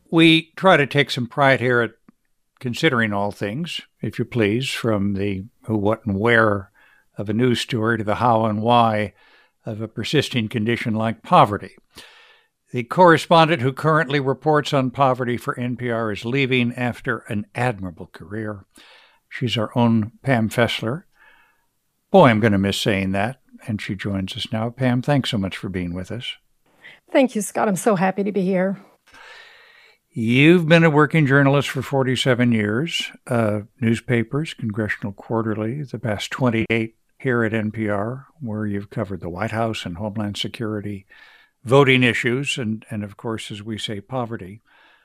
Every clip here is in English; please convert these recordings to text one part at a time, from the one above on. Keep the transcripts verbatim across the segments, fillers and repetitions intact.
We try to take some pride here at considering all things, if you please, from the who, what, and where of a news story to the how and why of a persisting condition like poverty. The correspondent who currently reports on poverty for N P R is leaving after an admirable career. She's our own Pam Fessler. Boy, I'm going to miss saying that. And she joins us now. Pam, thanks so much for being with us. Thank you, Scott. I'm so happy to be here. You've been a working journalist for forty-seven years, uh, newspapers, Congressional Quarterly, the past twenty-eight here at N P R, where you've covered the White House and Homeland Security, voting issues, and, and of course, as we say, poverty.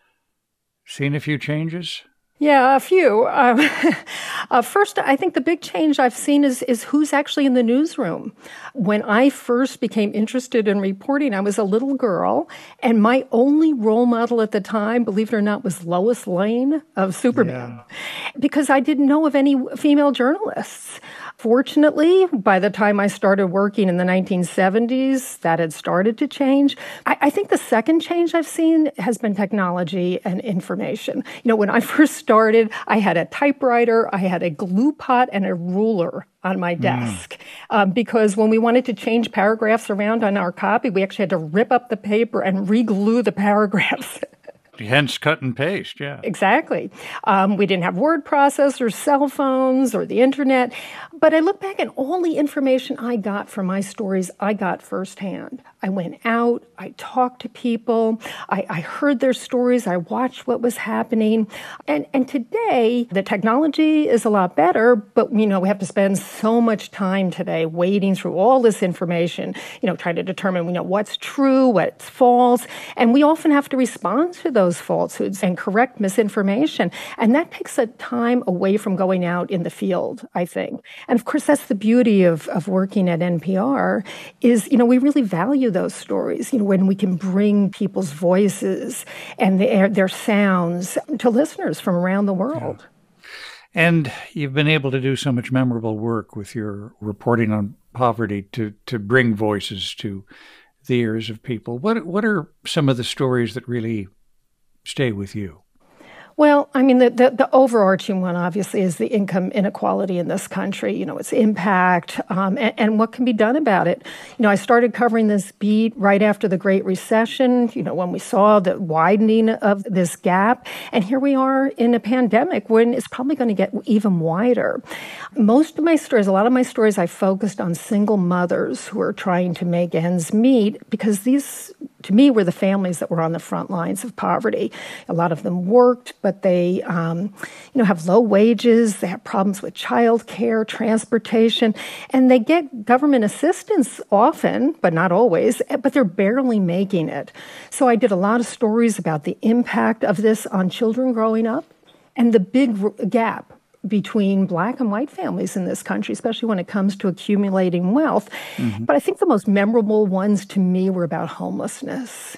Seen a few changes? Yeah, a few. Um, uh, first, I think the big change I've seen is is who's actually in the newsroom. When I first became interested in reporting, I was a little girl, and my only role model at the time, believe it or not, was Lois Lane of Superman, yeah. because I didn't know of any female journalists. Fortunately, by the time I started working in the nineteen seventies, that had started to change. I, I think the second change I've seen has been technology and information. You know, when I first started, I had a typewriter, I had a glue pot, and a ruler on my desk. Mm. Um, because when we wanted to change paragraphs around on our copy, we actually had to rip up the paper and re-glue the paragraphs. Hence cut and paste, yeah. Exactly. Um, we didn't have word processors, cell phones, or the internet. But I look back and all the information I got from my stories, I got firsthand. I went out, I talked to people, I, I heard their stories, I watched what was happening. And, and today, the technology is a lot better, but, you know, we have to spend so much time today wading through all this information, you know, trying to determine, you know, what's true, what's false. And we often have to respond to those falsehoods and correct misinformation. And that takes a time away from going out in the field, I think. And of course, that's the beauty of, of working at N P R is, you know, we really value those stories, you know, when we can bring people's voices and their, their sounds to listeners from around the world. Yeah. And you've been able to do so much memorable work with your reporting on poverty to, to bring voices to the ears of people. What, what are some of the stories that really stay with you? Well, I mean, the, the, the overarching one, obviously, is the income inequality in this country, you know, its impact um, and, and what can be done about it. You know, I started covering this beat right after the Great Recession, you know, when we saw the widening of this gap. And here we are in a pandemic when it's probably going to get even wider. Most of my stories, a lot of my stories, I focused on single mothers who are trying to make ends meet because these, to me, were the families that were on the front lines of poverty. A lot of them worked, but they, um, you know, have low wages. They have problems with child care, transportation, and they get government assistance often, but not always, but they're barely making it. So I did a lot of stories about the impact of this on children growing up and the big r- gap between Black and white families in this country, especially when it comes to accumulating wealth. Mm-hmm. But I think the most memorable ones to me were about homelessness.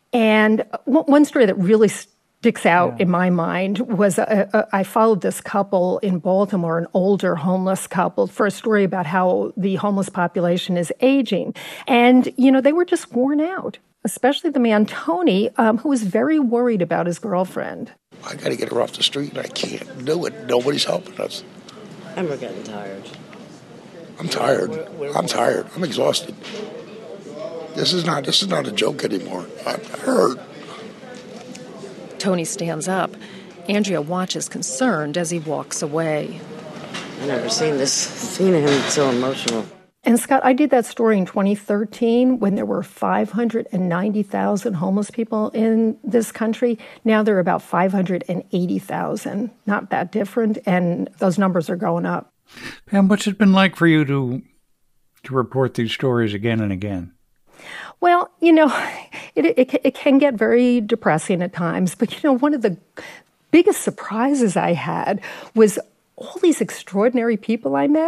And one story that really sticks out yeah. in my mind was a, a, I followed this couple in Baltimore, an older homeless couple, for a story about how the homeless population is aging. And, you know, they were just worn out, especially the man, Tony, um, who was very worried about his girlfriend. I got to get her off the street, and I can't do it. Nobody's helping us. And we're getting tired. I'm tired. We're, we're, I'm tired. I'm exhausted. This is not. This is not a joke anymore. I'm hurt. Tony stands up. Andrea watches concerned as he walks away. I've never seen this, seen him so emotional. And Scott, I did that story in twenty thirteen when there were five hundred ninety thousand homeless people in this country. Now there are about five hundred eighty thousand. Not that different, and those numbers are going up. Pam, what's it been like for you to to report these stories again and again? Well, you know, it, it it can get very depressing at times. But, you know, one of the biggest surprises I had was all these extraordinary people I met.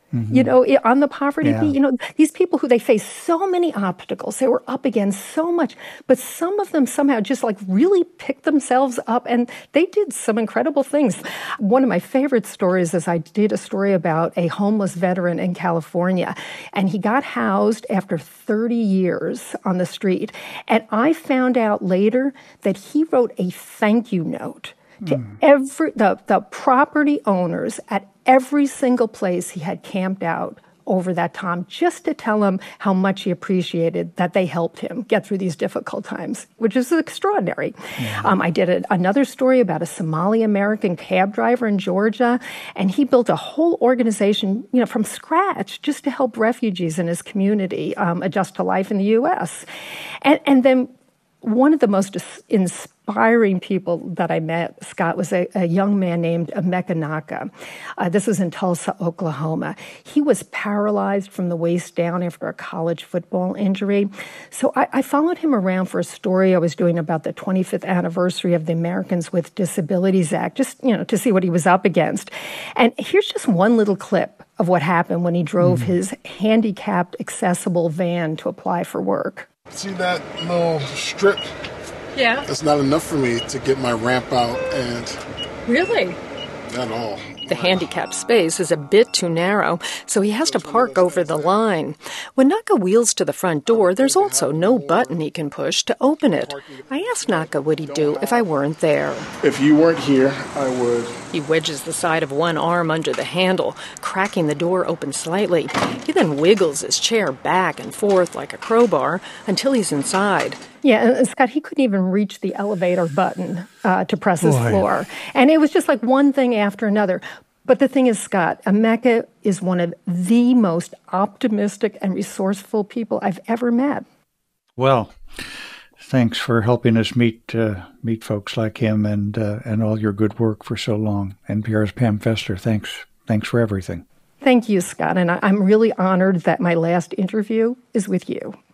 Mm-hmm. You know, on the poverty yeah. beat, you know, these people who they face so many obstacles, they were up against so much, but some of them somehow just like really picked themselves up and they did some incredible things. One of my favorite stories is I did a story about a homeless veteran in California, and he got housed after thirty years on the street. And I found out later that he wrote a thank you note to mm. every the, the property owners at every single place he had camped out over that time, just to tell him how much he appreciated that they helped him get through these difficult times, which is extraordinary. Yeah. Um, I did a, another story about a Somali-American cab driver in Georgia, and he built a whole organization, you know, from scratch just to help refugees in his community um, adjust to life in the U S. And, and then one of the most inspiring people that I met, Scott, was a, a young man named Emeka Naka. Uh, this was in Tulsa, Oklahoma. He was paralyzed from the waist down after a college football injury. So I, I followed him around for a story I was doing about the twenty-fifth anniversary of the Americans with Disabilities Act, just, you know, to see what he was up against. And here's just one little clip of what happened when he drove mm. his handicapped accessible van to apply for work. See that little strip? Yeah. That's not enough for me to get my ramp out, and... Really? Not all. The handicapped space is a bit too narrow, so he has to park over the line. When Naka wheels to the front door, there's also no button he can push to open it. I asked Naka what he'd do if I weren't there. If you weren't here, I would... He wedges the side of one arm under the handle, cracking the door open slightly. He then wiggles his chair back and forth like a crowbar until he's inside. Yeah, and Scott, he couldn't even reach the elevator button uh, to press his Boy. floor. And it was just like one thing after another. But the thing is, Scott, Emeka is one of the most optimistic and resourceful people I've ever met. Well, thanks for helping us meet uh, meet folks like him and uh, and all your good work for so long. N P R's Pam Fessler, thanks. Thanks for everything. Thank you, Scott. And I- I'm really honored that my last interview is with you.